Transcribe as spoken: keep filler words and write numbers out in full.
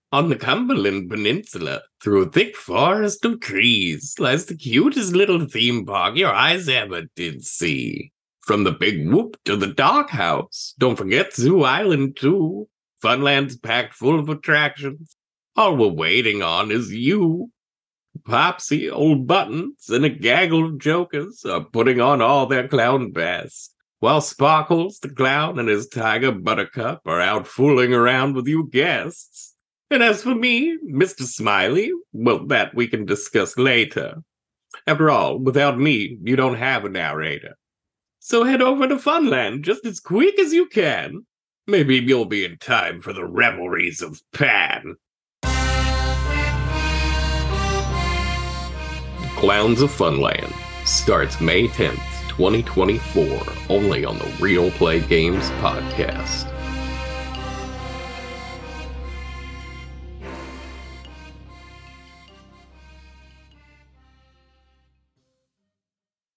On the Cumberland Peninsula, through a thick forest of trees, lies the cutest little theme park your eyes ever did see. From the Big Whoop to the Dog House, don't forget Zoo Island too. Funland's packed full of attractions. All we're waiting on is you. Popsy, old Buttons, and a gaggle of jokers are putting on all their clown best, while Sparkles, the clown, and his tiger Buttercup are out fooling around with you guests. And as for me, Mister Smiley, well, that we can discuss later. After all, without me, you don't have a narrator. So head over to Funland just as quick as you can. Maybe you'll be in time for the revelries of Pan. Clowns of Funland starts May tenth, twenty twenty-four, only on the Real Play Games podcast.